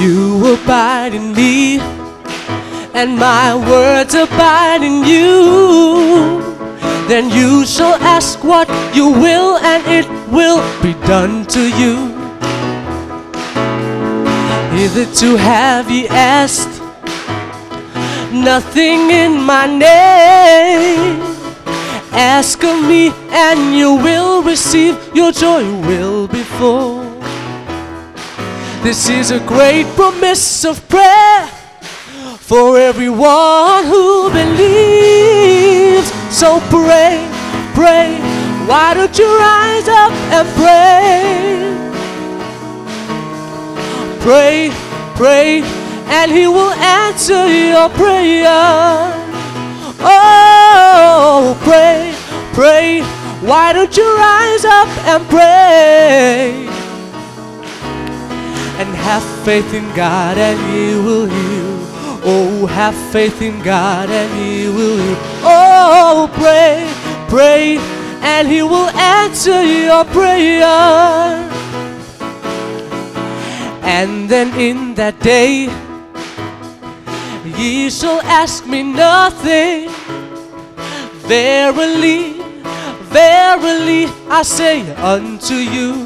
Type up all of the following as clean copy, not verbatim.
you abide in me, and my words abide in you, then you shall ask what you will, and it will be done to you. Hitherto have ye asked nothing in my name. Ask of me and you will receive, your joy will be full. This is a great promise of prayer for everyone who believes. So pray, pray, why don't you rise up and pray? Pray, pray, and He will answer your prayer. Oh, pray, pray, why don't you rise up and pray? And have faith in God and He will heal. Oh, have faith in God and He will heal. Oh, pray, pray, and He will answer your prayer. And then in that day ye shall ask me nothing. Verily, verily, I say unto you,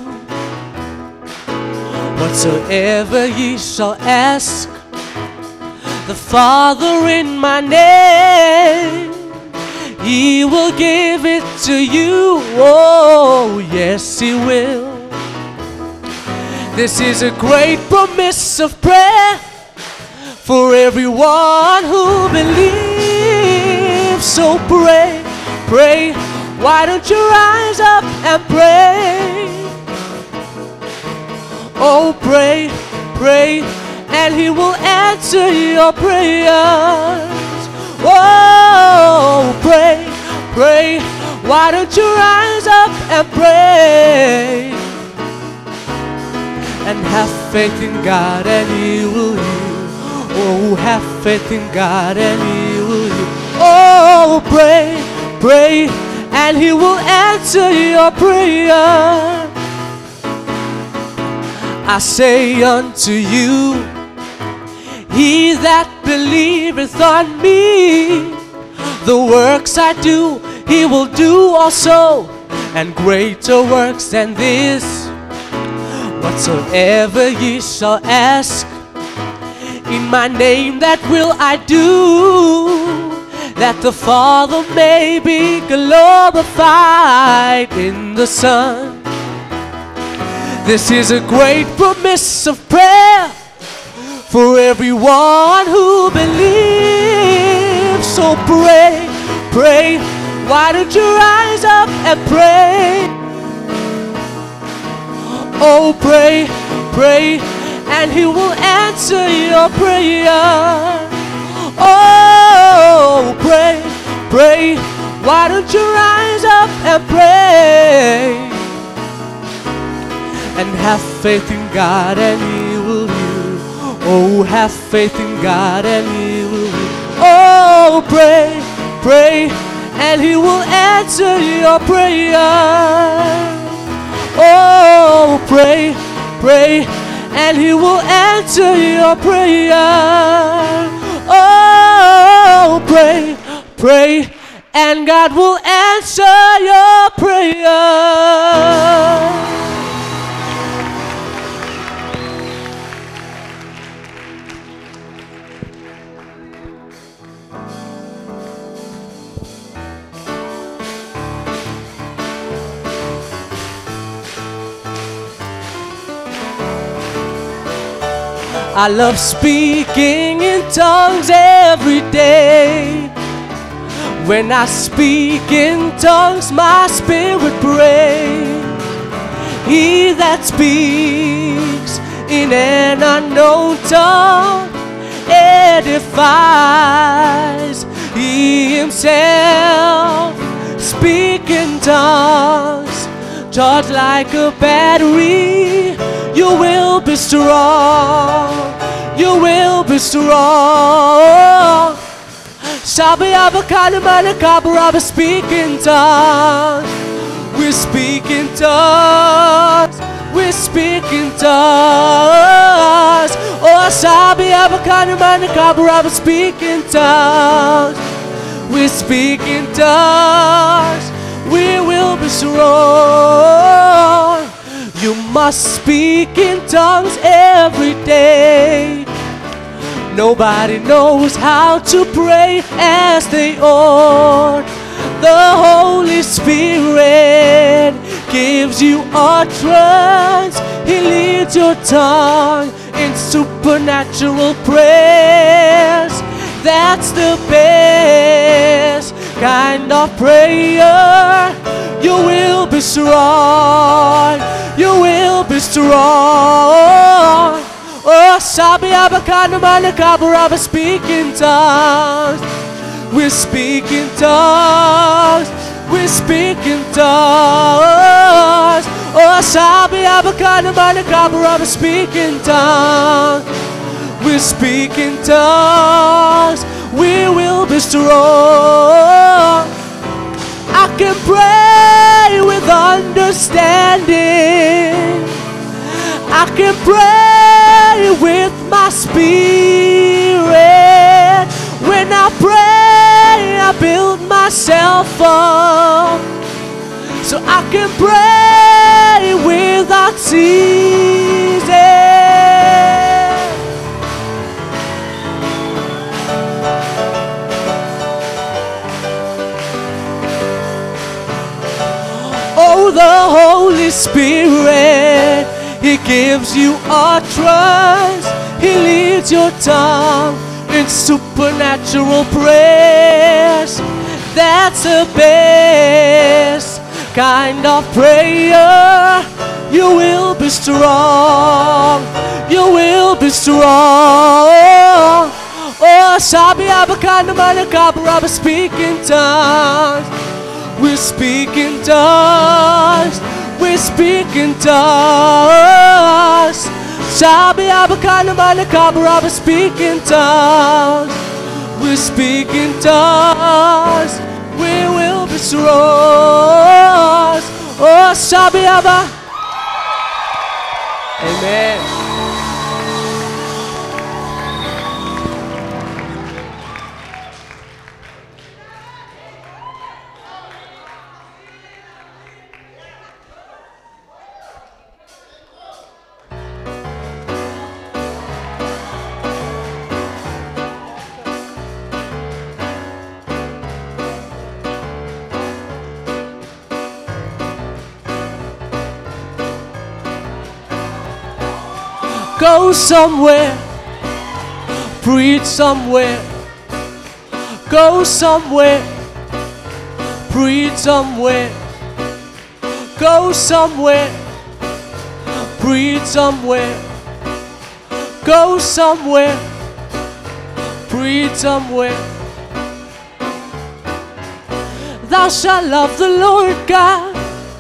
whatsoever ye shall ask the Father in my name, He will give it to you. Oh, yes, He will. This is a great promise of prayer for everyone who believes. So pray, pray, why don't you rise up and pray? Oh, pray, pray, and He will answer your prayers. Oh, pray, pray, why don't you rise up and pray? And have faith in God and He will heal. Oh, have faith in God and He will heal. Oh, pray, pray, and He will answer your prayer. I say unto you, he that believeth on me, the works I do, he will do also, and greater works than this. Whatsoever ye shall ask in my name, that will I do, that the Father may be glorified in the Son. This is a great promise of prayer for everyone who believes. So pray, pray, why don't you rise up and pray? Oh, pray, pray, and He will answer your prayer. Oh, pray, pray, why don't you rise up and pray? And have faith in God and He will heal. Oh, have faith in God and He will heal. Oh, pray, pray, and He will answer your prayer. Oh, pray, pray, and He will answer your prayer. Oh, pray, pray, and God will answer your prayer. I love speaking in tongues every day. When I speak in tongues, my spirit prays. He that speaks in an unknown tongue edifies. He himself speak in tongues, charged like a battery. You will be strong. You will be strong. Shabi Abakadamana Kabaraba, speak in tongues. We speak in tongues. we speak in tongues. Oh, sabi abakana manakabaraba, speak in tongues. We speak in tongues. We will be strong. You must speak in tongues every day. Nobody knows how to pray as they ought. The Holy Spirit gives you utterance. He leads your tongue in supernatural prayers. That's the best kind of prayer. You will be strong. You will be strong. Oh, sabi abakana manakabaraba, speak in tongues. We speak in tongues. We speak in tongues. Oh, sabi abakana manakabaraba, speak in tongues. We speak in tongues. We will be strong. I can pray with understanding. I can pray with my spirit. When I pray, I build myself up, so I can pray without ceasing. Oh, the Holy Spirit, He gives you utterance. He leads your tongue in supernatural prayers. That's the best kind of prayer. You will be strong. You will be strong. Oh, sabi abakana manakabaraba, speak in tongues. We speak in tongues. We speak in tongues. Sabi abakana manakabaraba, speak in tongues. We speak in tongues. We will be strong. Oh, sabi abba. Amen. Go somewhere, preach somewhere. Go somewhere, preach somewhere. Go somewhere, preach somewhere. Go somewhere, preach somewhere. Thou shalt love the Lord God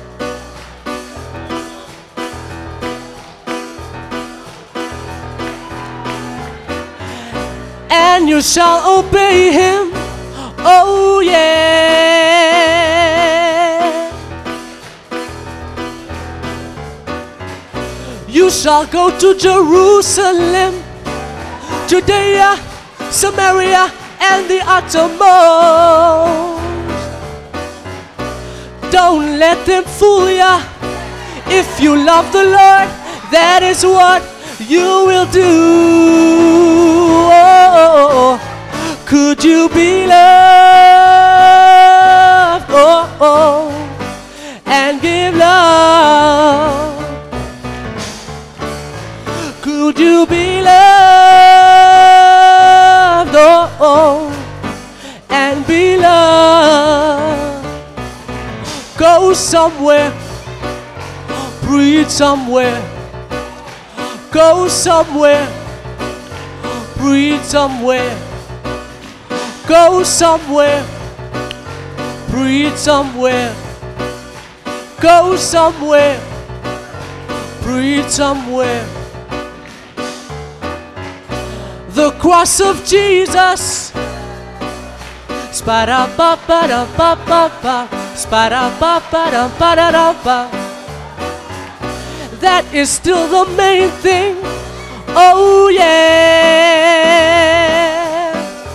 and you shall obey Him. Oh yeah. You shall go to Jerusalem, Judea, Samaria, and the uttermost. Don't let them fool ya. If you love the Lord, that is what you will do. Oh, could you be loved? Oh, and give love. Could you be loved? Oh, and be loved. Go somewhere, preach somewhere. Go somewhere, preach somewhere. Go somewhere, preach somewhere. Go somewhere, preach somewhere. The cross of Jesus. Spa-da-ba-ba-da-ba-ba-ba. Spa-da-ba-ba-da-ba-da-ba. that is still the main thing. Oh yeah.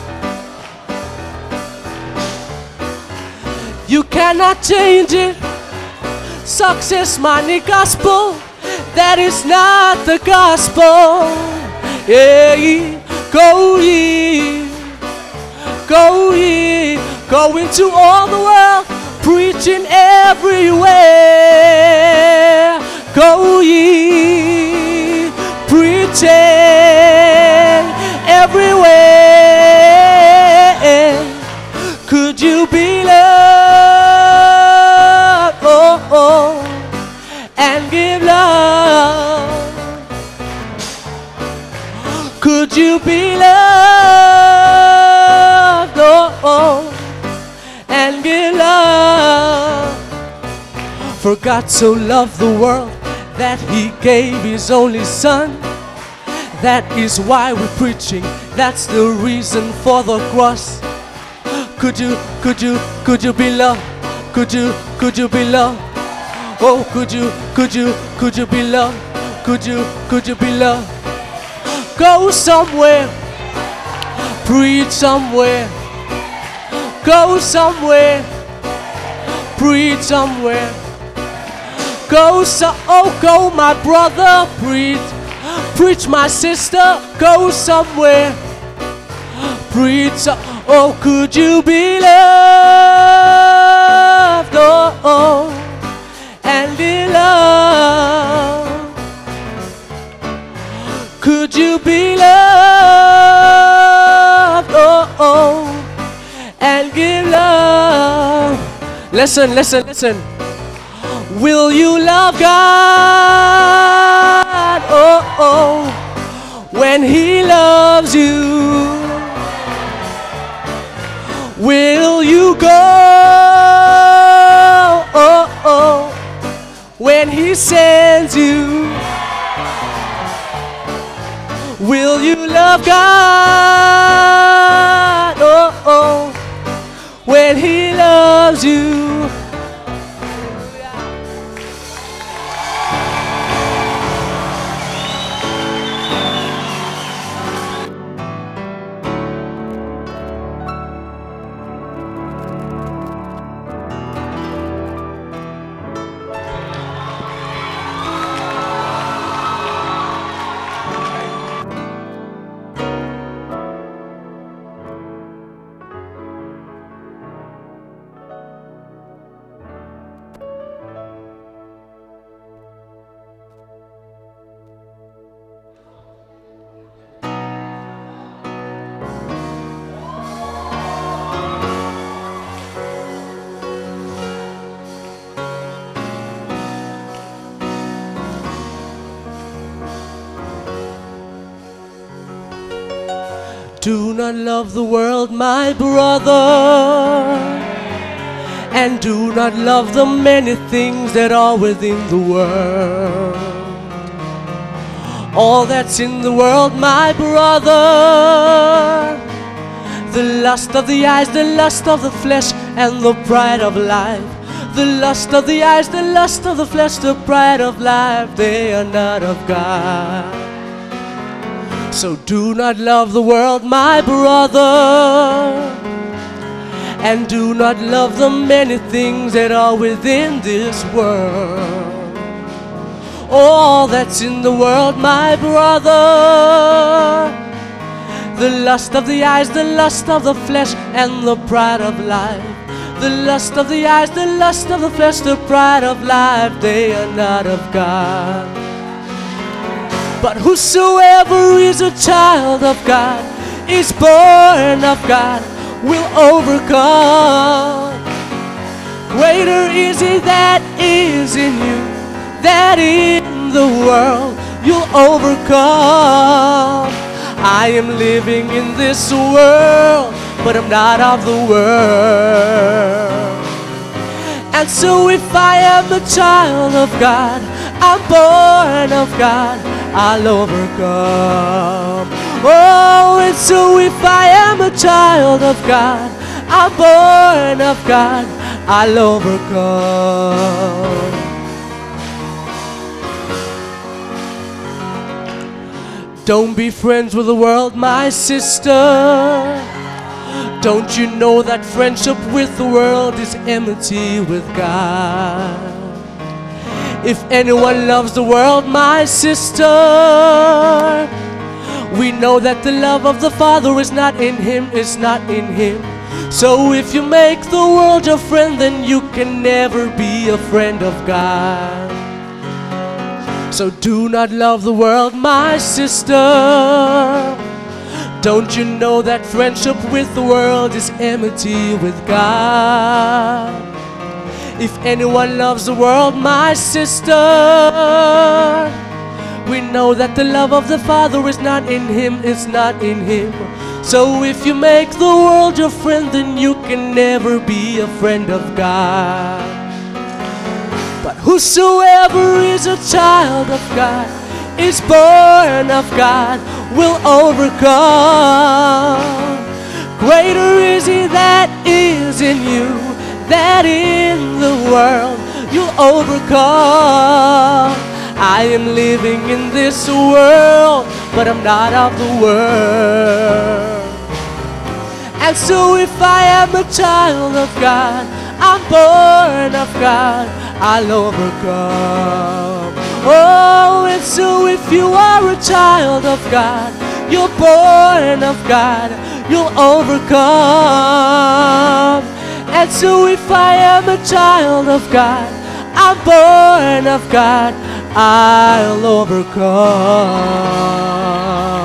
You cannot change it. Success, money, gospel, that is not the gospel. Yeah, go ye, go ye, go into all the world, preaching everywhere. Go ye, preaching everywhere. Could you be loved? Oh, oh, and give love. Could you be loved? Oh, oh, and give love. For God so loved the world that He gave His only Son. That is why we're preaching. That's the reason for the cross. Could you be loved? Could you be loved? Oh, could you be loved? Could you be loved? Go somewhere, preach somewhere. Go somewhere, preach somewhere. Go go my brother, preach my sister. Go somewhere, preach. Oh, could you be loved? Oh, oh, and be loved. Could you be loved? Oh, oh, and give love. Listen, listen, listen. Will you love God? Oh, oh, when He loves you. Will you go? Oh, oh, when He sends you. Will you love God? Oh, oh, when He loves you. Do not love the world, my brother, and do not love the many things that are within the world. All that's in the world, my brother, the lust of the eyes, the lust of the flesh, and the pride of life. The lust of the eyes, the lust of the flesh, the pride of life, they are not of God. So do not love the world, my brother, and do not love the many things that are within this world. All that's in the world, my brother, the lust of the eyes, the lust of the flesh, and the pride of life. The lust of the eyes, the lust of the flesh, the pride of life, they are not of God. But whosoever is a child of God, is born of God, will overcome. Greater is He that is in you, that in the world you'll overcome. I am living in this world, but I'm not of the world. And so if I am a child of God, I'm born of God, I'll overcome. Oh, and so if I am a child of God, I'm born of God, I'll overcome. Don't be friends with the world, my sister. Don't you know that friendship with the world is enmity with God? If anyone loves the world, my sister, we know that the love of the Father is not in him, is not in him. So if you make the world your friend, then you can never be a friend of God. So do not love the world, my sister. Don't you know that friendship with the world is enmity with God? If anyone loves the world, my sister, we know that the love of the Father is not in him, is not in him. So if you make the world your friend, then you can never be a friend of God. But whosoever is a child of God, is born of God, will overcome. Greater is he that is in you, that in the world you'll overcome. I am living in this world, but I'm not of the world. And so if I am a child of God, I'm born of God, I'll overcome. Oh, and so if you are a child of God, you're born of God, you'll overcome. And so if I am a child of God, I'm born of God, I'll overcome.